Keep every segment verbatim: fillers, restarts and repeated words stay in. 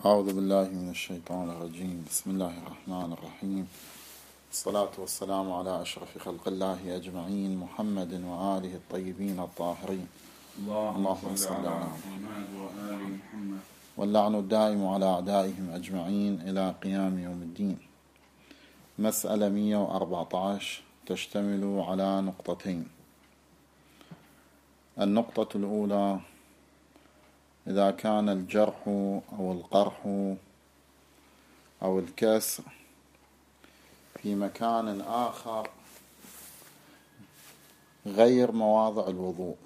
أعوذ بالله من الشيطان الرجيم. بسم الله الرحمن الرحيم. الصلاة والسلام على أشرف خلق الله أجمعين، محمد وآله الطيبين الطاهرين. اللهم صل على محمد وآل محمد. واللعن الدائم على أعدائهم أجمعين إلى قيام يوم الدين. مسألة مئة وأربعة عشر تشتمل على نقطتين. النقطة الأولى: إذا كان الجرح أو القرح أو الكسر في مكان آخر غير مواضع الوضوء،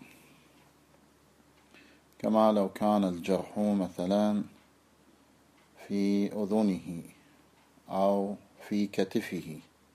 كما لو كان الجرح مثلا في أذنه أو في كتفه،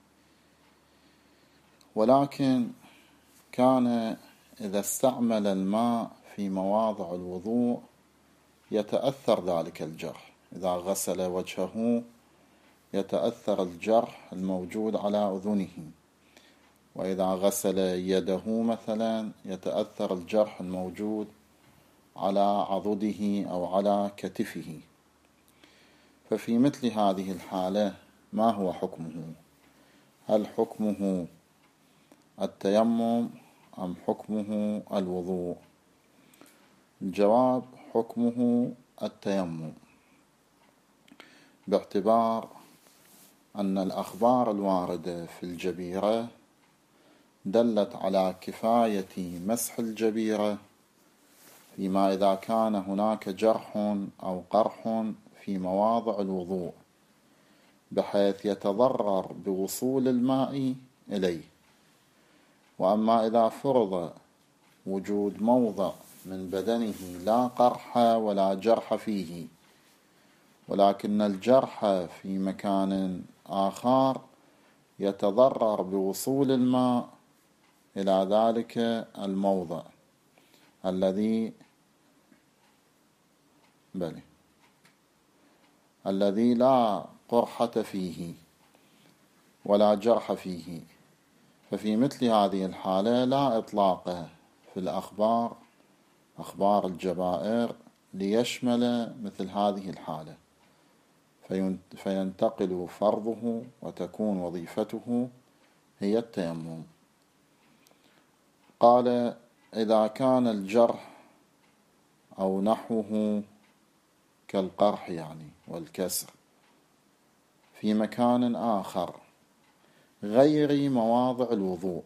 ولكن كان إذا استعمل الماء في مواضع الوضوء يتأثر ذلك الجرح. إذا غسل وجهه يتأثر الجرح الموجود على أذنه، وإذا غسل يده مثلا يتأثر الجرح الموجود على عضده أو على كتفه. ففي مثل هذه الحالة ما هو حكمه؟ هل حكمه التيمم أم حكمه الوضوء؟ الجواب: حكمه التيمم، باعتبار أن الأخبار الواردة في الجبيرة دلت على كفاية مسح الجبيرة فيما إذا كان هناك جرح أو قرح في مواضع الوضوء بحيث يتضرر بوصول الماء إليه. وأما إذا فرض وجود موضع من بدنه لا قرح ولا جرح فيه، ولكن الجرح في مكان آخر يتضرر بوصول الماء إلى ذلك الموضع الذي بلي الذي لا قرحة فيه ولا جرح فيه، ففي مثل هذه الحالة لا إطلاق في الأخبار أخبار الجبائر ليشمل مثل هذه الحالة، فينتقل فرضه وتكون وظيفته هي التيمم. قال: إذا كان الجرح أو نحوه كالقرح يعني والكسر في مكان آخر غير مواضع الوضوء،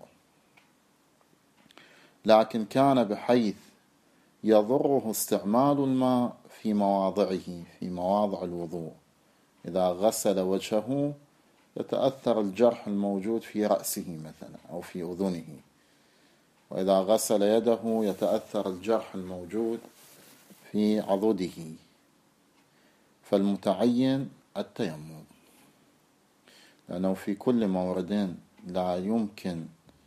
لكن كان بحيث يضره استعمال الماء في مواضعه في مواضع الوضوء، إذا غسل وجهه يتأثر الجرح الموجود في رأسه مثلا أو في أذنه، وإذا غسل يده يتأثر الجرح الموجود في عضده، فالمتعين التيمم، لأنه في كل مورد لا يمكن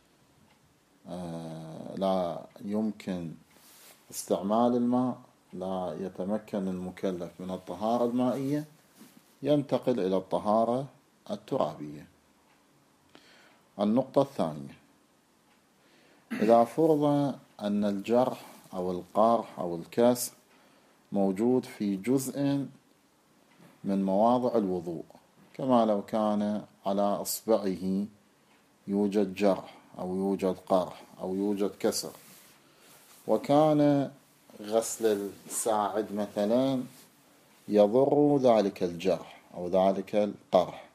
آه لا يمكن استعمال الماء، لا يتمكن المكلف من الطهارة المائية، ينتقل إلى الطهارة الترابية. النقطة الثانية: إذا فرض أن الجرح أو القرح أو الكسر موجود في جزء من مواضع الوضوء، كما لو كان على أصبعه يوجد جرح أو يوجد قرح أو يوجد كسر، وكان غسل الساعد مثلا يضر ذلك الجرح أو ذلك القرح،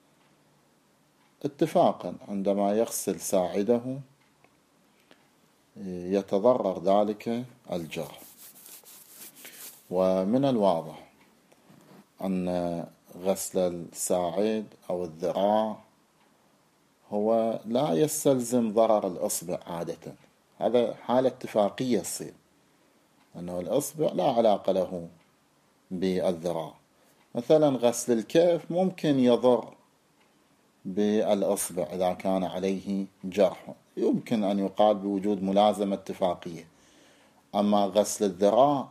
اتفاقا عندما يغسل ساعده يتضرر ذلك الجرح. ومن الواضح أن غسل الساعد أو الذراع هو لا يستلزم ضرر الإصبع عادة، هذا حالة اتفاقية تصير، أنه الإصبع لا علاقة له بالذراع. مثلا غسل الكف ممكن يضر بالإصبع إذا كان عليه جرح، يمكن أن يقال بوجود ملازمة اتفاقية. أما غسل الذراع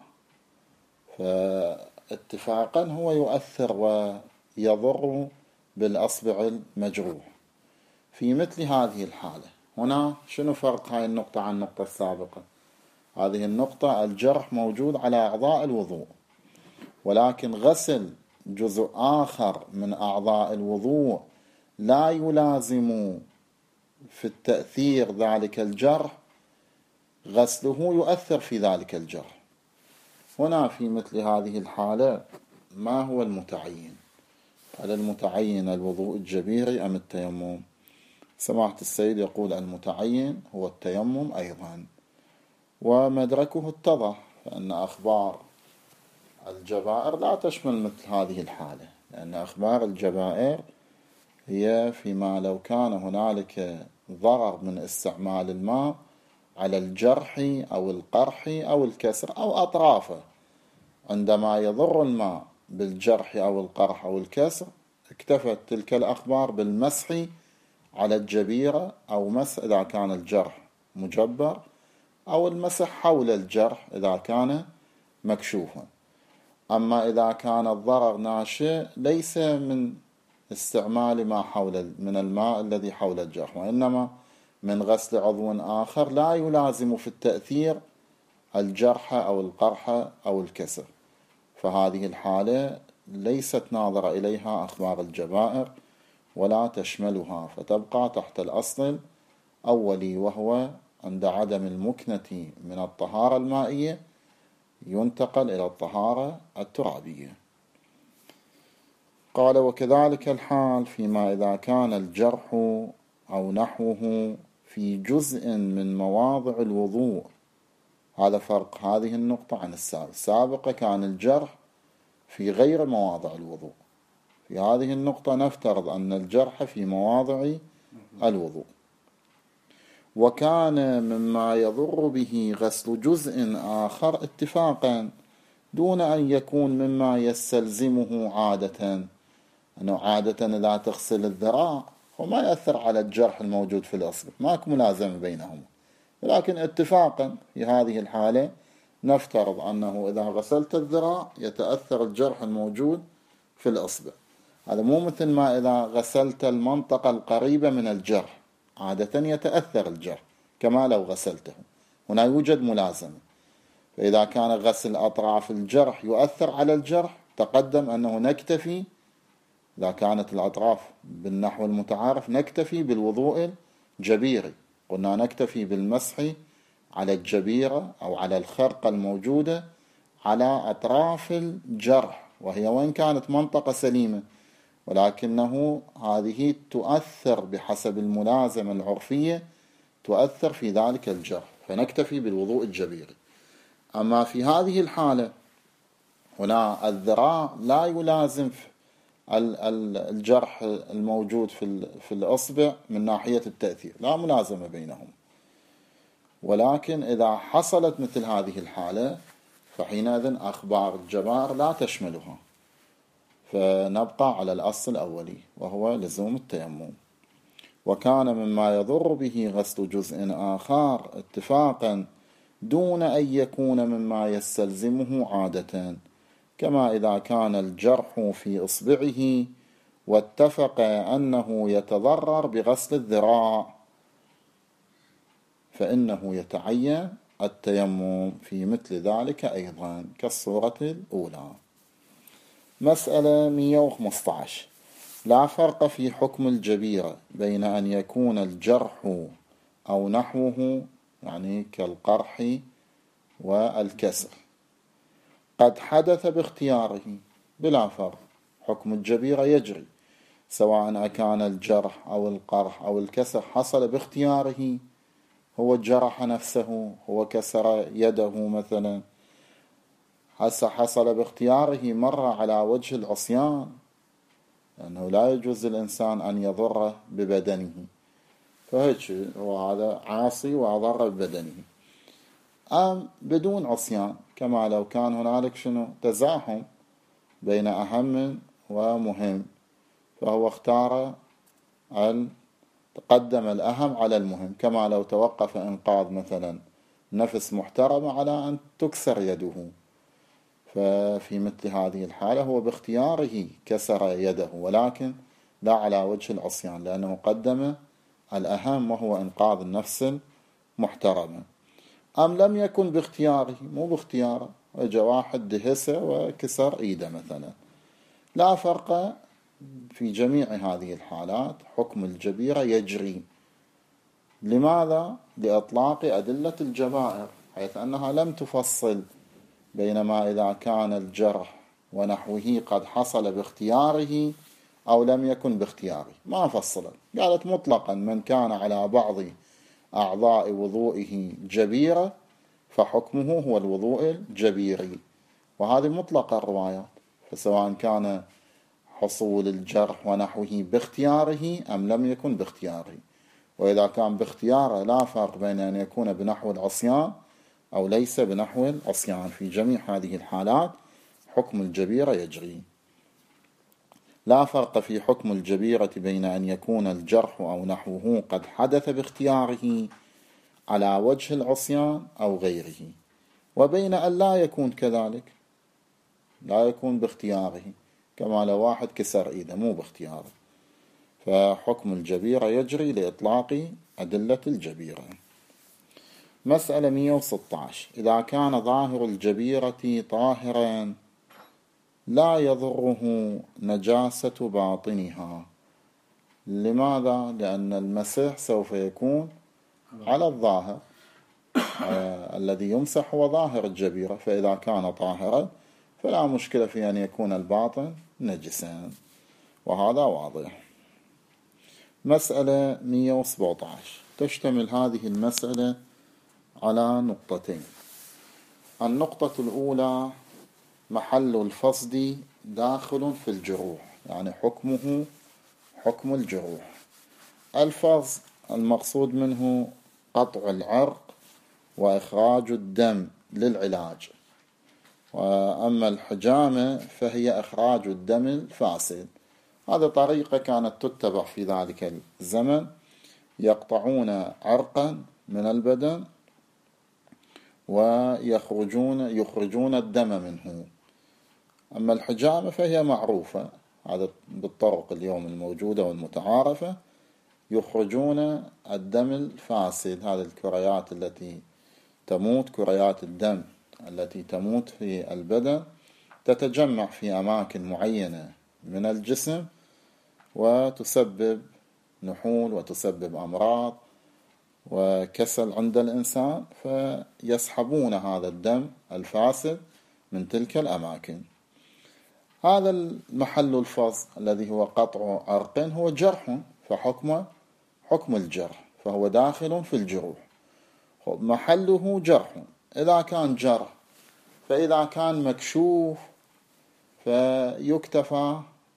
فاتفاقا هو يؤثر ويضر بالأصبع المجروح. في مثل هذه الحالة هنا شنو فرق هاي النقطة عن النقطة السابقة؟ هذه النقطة الجرح موجود على أعضاء الوضوء، ولكن غسل جزء آخر من أعضاء الوضوء لا يلازم في التأثير ذلك الجرح، غسله يؤثر في ذلك الجرح. هنا في مثل هذه الحالة ما هو المتعين؟ هل المتعين الوضوء الجبيري أم التيمم؟ سماحة السيد يقول المتعين هو التيمم أيضا، ومدركه اتضح، فإن أخبار الجبائر لا تشمل مثل هذه الحالة، لأن أخبار الجبائر هي فيما لو كان هنالك ضرر من استعمال الماء على الجرح أو القرح أو الكسر أو أطرافه. عندما يضر الماء بالجرح أو القرح أو الكسر اكتفت تلك الأخبار بالمسح على الجبيرة، أو مسح إذا كان الجرح مجبر، أو المسح حول الجرح إذا كان مكشوفا. أما إذا كان الضرر ناشئ ليس من استعمال ما حول من الماء الذي حول الجرح، وإنما من غسل عضو آخر لا يلازم في التأثير الجرح أو القرح أو الكسر، فهذه الحالة ليست ناظرة إليها أخبار الجبائر ولا تشملها، فتبقى تحت الأصل الأولي، وهو عند عدم المكنة من الطهارة المائية ينتقل إلى الطهارة الترابية. قال وكذلك الحال فيما إذا كان الجرح أو نحوه في جزء من مواضع الوضوء. هذا فرق هذه النقطة عن السابق. السابقة كان الجرح في غير مواضع الوضوء، في هذه النقطة نفترض أن الجرح في مواضع الوضوء. وكان مما يضر به غسل جزء آخر اتفاقا دون أن يكون مما يستلزمه عادة، أنه عادة إذا تغسل الذراع وما يأثر على الجرح الموجود في الأصل، ماك ملازمة بينهما، ولكن اتفاقا في هذه الحالة نفترض أنه إذا غسلت الذراع يتأثر الجرح الموجود في الأصبع. هذا مو مثل ما إذا غسلت المنطقة القريبة من الجرح، عادة يتأثر الجرح كما لو غسلته، هنا يوجد ملازمة. فإذا كان غسل أطراف الجرح يؤثر على الجرح تقدم أنه نكتفي، إذا كانت الأطراف بالنحو المتعارف نكتفي بالوضوء الجبيري، قلنا نكتفي بالمسح على الجبيرة أو على الخرقة الموجودة على أطراف الجرح، وهي وإن كانت منطقة سليمة ولكنه هذه تؤثر بحسب الملازمة العرفية، تؤثر في ذلك الجرح، فنكتفي بالوضوء الجبيري. أما في هذه الحالة هنا الذراع لا يلازم الجرح الموجود في الأصبع من ناحية التأثير، لا ملازمة بينهم. ولكن إذا حصلت مثل هذه الحالة فحينئذ أخبار الجبائر لا تشملها، فنبقى على الأصل الأولي وهو لزوم التيمم. وكان مما يضر به غسل جزء آخر اتفاقا دون أن يكون مما يستلزمه عادة، كما إذا كان الجرح في إصبعه واتفق أنه يتضرر بغسل الذراع فإنه يتعين التيمم في مثل ذلك أيضا كالصورة الأولى. مسألة مئة وخمسة عشر. لا فرق في حكم الجبيرة بين أن يكون الجرح أو نحوه، يعني كالقرح والكسر، قد حدث باختياره بلا فرق، حكم الجبيرة يجري سواء كان الجرح أو القرح أو الكسر حصل باختياره، هو جرح نفسه، هو كسر يده مثلا، هسه حصل باختياره مرة على وجه العصيان، لأنه لا يجوز الإنسان أن يضر ببدنه، فهيك هو هذا عاصي وأضر ببدنه. أم بدون عصيان، كما لو كان هنالك شنو تزاحم بين أهم ومهم، فهو اختار أن تقدم الأهم على المهم، كما لو توقف إنقاذ مثلا نفس محترمة على أن تكسر يده، ففي مثل هذه الحالة هو باختياره كسر يده، ولكن لا على وجه العصيان، لأنه قدم الأهم وهو إنقاذ النفس المحترمة. أم لم يكن باختياره، مو باختياره، وإجا واحد دهسه وكسر إيده مثلا، لا فرق في جميع هذه الحالات، حكم الجبيرة يجري. لماذا؟ لإطلاق أدلة الجبائر، حيث أنها لم تفصل بينما إذا كان الجرح ونحوه قد حصل باختياره أو لم يكن باختياره، ما فصلت، قالت مطلقا من كان على بعض أعضاء وضوئه جبيرة فحكمه هو الوضوء الجبيري، وهذه مطلقة الروايات، فسواء كان حصول الجرح ونحوه باختياره أم لم يكن باختياره، وإذا كان باختياره لا فرق بين أن يكون بنحو العصيان أو ليس بنحو العصيان، في جميع هذه الحالات حكم الجبيرة يجري. لا فرق في حكم الجبيرة بين أن يكون الجرح أو نحوه قد حدث باختياره على وجه العصيان أو غيره، وبين أن لا يكون كذلك، لا يكون باختياره، كما لو واحد كسر إيده مو باختياره، فحكم الجبيرة يجري لإطلاق أدلة الجبيرة. مسألة مئة وستة عشر: إذا كان ظاهر الجبيرة طاهرا لا يضره نجاسة باطنها. لماذا؟ لأن المسح سوف يكون على الظاهر، آه الذي يمسح هو ظاهر الجبيرة، فإذا كان طاهرا فلا مشكلة في أن يكون الباطن نجسا، وهذا واضح. مسألة مئة وسبعة عشر تشتمل هذه المسألة على نقطتين. النقطة الأولى: محل الفصد داخل في الجروح، يعني حكمه حكم الجروح. الفصد المقصود منه قطع العرق وإخراج الدم للعلاج، وأما الحجامة فهي إخراج الدم الفاسد. هذه طريقة كانت تتبع في ذلك الزمن، يقطعون عرقا من البدن ويخرجون يخرجون الدم منه. أما الحجامة فهي معروفة، هذا بالطرق اليوم الموجودة والمتعارفة، يخرجون الدم الفاسد، هذه الكريات التي تموت، كريات الدم التي تموت في البدن تتجمع في أماكن معينة من الجسم وتسبب نحول وتسبب أمراض وكسل عند الإنسان، فيسحبون هذا الدم الفاسد من تلك الأماكن. هذا المحل الفصد الذي هو قطع عرق هو جرح، فحكمه حكم الجرح، فهو داخل في الجروح، محله جرح. إذا كان جرح، فإذا كان مكشوف فيكتفى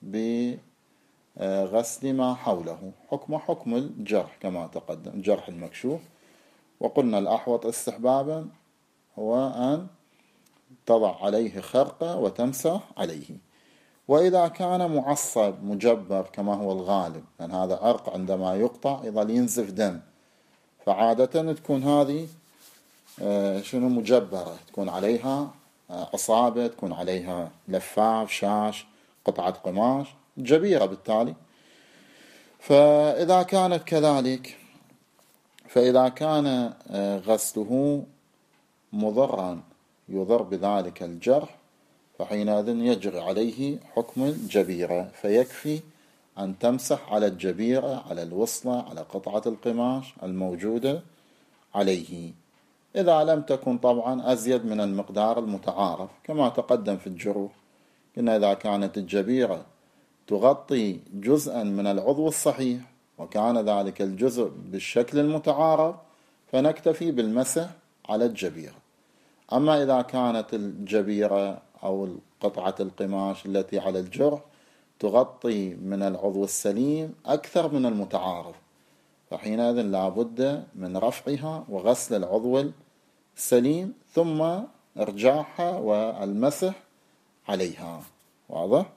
بغسل ما حوله، حكم حكم الجرح كما تقدم، جرح المكشوف. وقلنا الأحوط استحبابا هو أن تضع عليه خرقة وتمسح عليه. وإذا كان معصب مجبر كما هو الغالب، لأن يعني هذا عرق عندما يقطع يظل ينزف دم، فعادة تكون هذه شنو مجبرة، تكون عليها عصابة، تكون عليها لفاف، شاش، قطعة قماش، جبيرة بالتالي. فإذا كانت كذلك، فإذا كان غسله مضرا يضر بذلك الجرح، فحينئذ يجري عليه حكم الجبيرة، فيكفي أن تمسح على الجبيرة، على الوصلة، على قطعة القماش الموجودة عليه، إذا لم تكن طبعا أزيد من المقدار المتعارف كما تقدم في الجروح. إن إذا كانت الجبيرة تغطي جزءا من العضو الصحيح وكان ذلك الجزء بالشكل المتعارف فنكتفي بالمسح على الجبيرة. أما إذا كانت الجبيرة أو قطعة القماش التي على الجرح تغطي من العضو السليم أكثر من المتعارف، فحينئذ لا بد من رفعها وغسل العضو السليم ثم إرجاعها والمسح عليها. واضح؟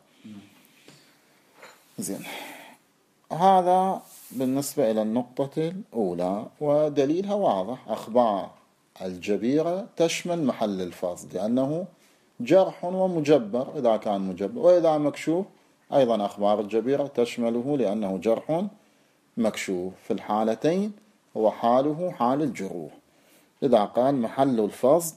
زين، هذا بالنسبة إلى النقطة الأولى، ودليلها واضح. أخبار الجبيرة تشمل محل الفصد لأنه جرح ومجبر إذا كان مجبر، وإذا مكشوف أيضا أخبار الجبيرة تشمله لأنه جرح مكشوف. في الحالتين هو حاله حال الجروح. إذا قال محل الفصد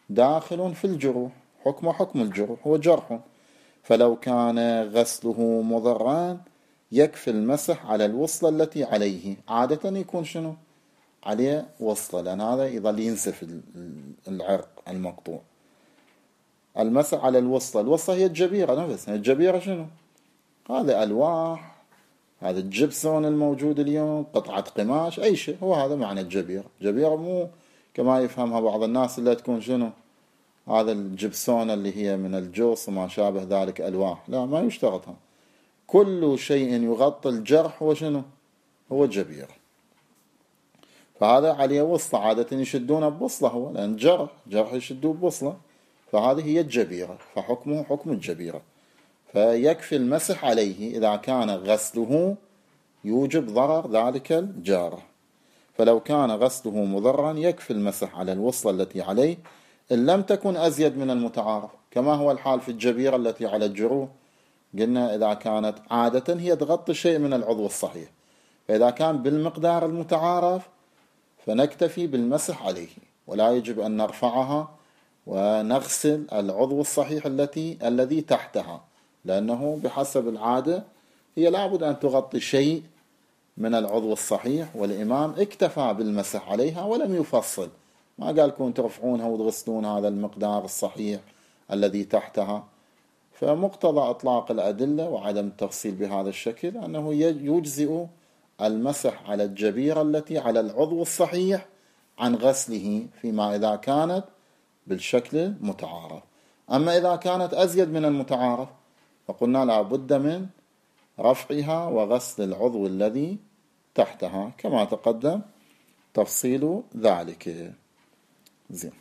داخل في الجروح، حكم حكم الجروح هو جرح. فلو كان غسله مضرا يكفي المسح على الوصلة التي عليه. عادة يكون شنو عليه وصلة، لأن هذا يظل ينزف العرق المقطوع. المسح على الوصلة، الوصلة هي الجبيرة نفسها. الجبيرة شنو؟ هذا ألواح، هذا الجبسون الموجود اليوم، قطعة قماش، أي شيء، هو هذا معنى الجبيرة. الجبيرة مو كما يفهمها بعض الناس اللي تكون شنو هذا الجبسون اللي هي من الجوص وما شابه ذلك ألواح، لا، ما يشترطها. كل شيء يغطي الجرح هو شنو؟ هو الجبيرة. فهذا عليه وصلة، عادة يشدونه بوصلة، هو لأن جرح جرح يشدوه بوصلة، فهذه هي الجبيرة، فحكمه حكم الجبيرة. فيكفي المسح عليه إذا كان غسله يوجب ضرر ذلك الجارح. فلو كان غسله مضرا يكفي المسح على الوصلة التي عليه إن لم تكن أزيد من المتعارف، كما هو الحال في الجبيرة التي على الجروح. قلنا إذا كانت عادة هي تغطي شيء من العضو الصحيح، فإذا كان بالمقدار المتعارف فنكتفي بالمسح عليه، ولا يجب أن نرفعها ونغسل العضو الصحيح التي الذي تحتها، لأنه بحسب العادة هي لابد أن تغطي شيء من العضو الصحيح، والإمام اكتفى بالمسح عليها ولم يفصل، ما قال كون ترفعونها وتغسلون هذا المقدار الصحيح الذي تحتها. فمقتضى إطلاق الأدلة وعدم التفصيل بهذا الشكل أنه يجزئ المسح على الجبيرة التي على العضو الصحيح عن غسله فيما إذا كانت بالشكل المتعارف. أما إذا كانت أزيد من المتعارف فقلنا لا بد من رفعها وغسل العضو الذي تحتها كما تقدم تفصيل ذلك. زين.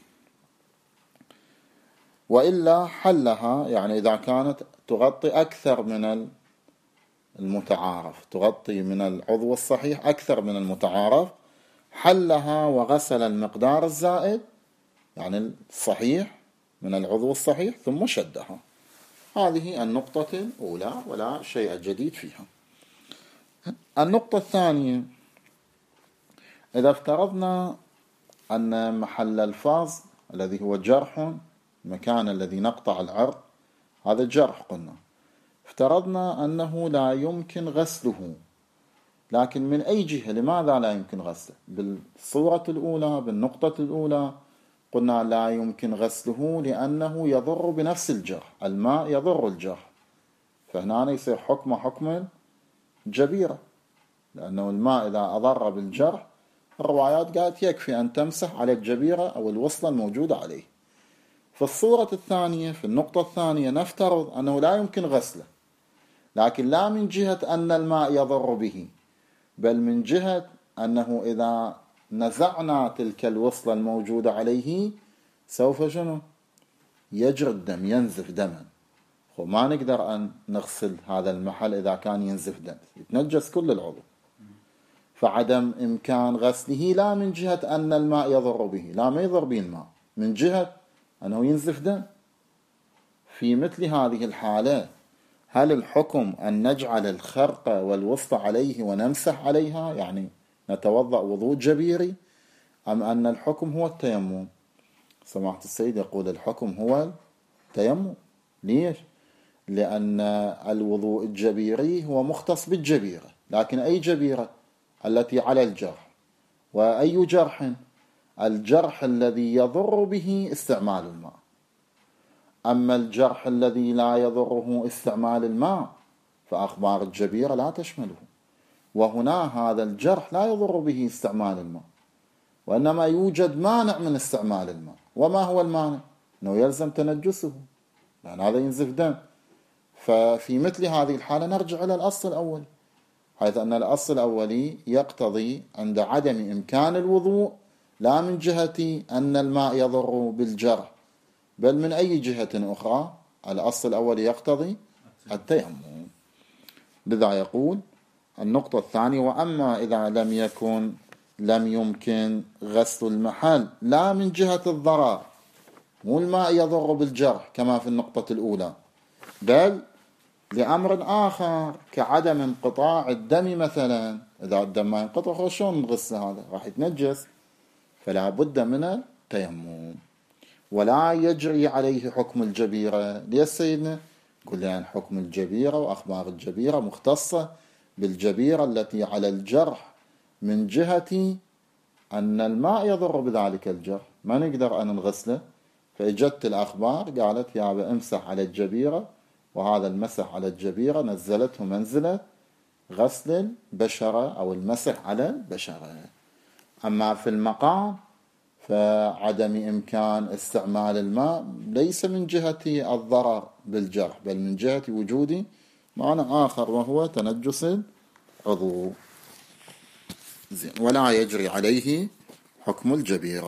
وإلا حلها، يعني إذا كانت تغطي أكثر من المتعارف، تغطي من العضو الصحيح أكثر من المتعارف، حلها وغسل المقدار الزائد يعني الصحيح من العضو الصحيح ثم شدها. هذه النقطة الأولى ولا شيء جديد فيها. النقطة الثانية، إذا افترضنا أن محل الفاظ الذي هو جرح، المكان الذي نقطع العرق هذا جرح، قلنا افترضنا أنه لا يمكن غسله، لكن من أي جهة؟ لماذا لا يمكن غسله؟ بالصورة الأولى بالنقطة الأولى قلنا لا يمكن غسله لأنه يضر بنفس الجرح، الماء يضر الجرح، فهنا يصير حكم حكم الجبيرة، لأنه الماء إذا أضر بالجرح الروايات قالت يكفي أن تمسح على الجبيرة أو الوصلة الموجودة عليه. في الصورة الثانية في النقطة الثانية نفترض أنه لا يمكن غسله، لكن لا من جهة أن الماء يضر به، بل من جهة أنه إذا نزعنا تلك الوصلة الموجودة عليه سوف شنو؟ يجري الدم، ينزف دما، وما نقدر أن نغسل هذا المحل إذا كان ينزف دم، يتنجس كل العضو. فعدم إمكان غسله لا من جهة أن الماء يضر به، لا ما يضر به الماء، من جهة أنه ينزف دم. في مثل هذه الحالة هل الحكم أن نجعل الخرقة والوسطى عليه ونمسح عليها، يعني نتوضأ وضوء جبيري، أم أن الحكم هو التيمم؟ سماحة السيد يقول الحكم هو التيمم. ليش؟ لأن الوضوء الجبيري هو مختص بالجبيرة، لكن أي جبيرة؟ التي على الجرح. وأي جرح؟ الجرح الذي يضر به استعمال الماء. أما الجرح الذي لا يضره استعمال الماء فأخبار الجبيرة لا تشمله، وهنا هذا الجرح لا يضر به استعمال الماء، وإنما يوجد مانع من استعمال الماء. وما هو المانع؟ أنه يلزم تنجسه، لأن هذا ينزف دم. ففي مثل هذه الحالة نرجع إلى الأصل الأول، حيث أن الأصل الأولي يقتضي عند عدم إمكان الوضوء لا من جهة أن الماء يضر بالجرح، بل من أي جهة أخرى الأصل الأول يقتضي التيمم. لذا يقول النقطة الثانية: وأما إذا لم يكن لم يمكن غسل المحل لا من جهة الضرر، مو الماء يضر بالجرح كما في النقطة الأولى، بل لأمر آخر كعدم انقطاع الدم مثلا. إذا الدم ما ينقطع شلون نغسل؟ هذا راح يتنجس، فلا بد من التيمم. ولا يجري عليه حكم الجبيرة. ليش سيدنا؟ قل يعني حكم الجبيرة وأخبار الجبيرة مختصة بالجبيرة التي على الجرح من جهة أن الماء يضر بذلك الجرح، ما نقدر أن نغسله. فإجت الأخبار قالت يا امسح على الجبيرة، وهذا المسح على الجبيرة نزلته منزلة غسل البشرة أو المسح على البشرة. أما في المقام فعدم إمكان استعمال الماء ليس من جهة الضرر بالجرح، بل من جهة وجود معنى آخر وهو تنجس العضو. ولا يجري عليه حكم الجبيرة.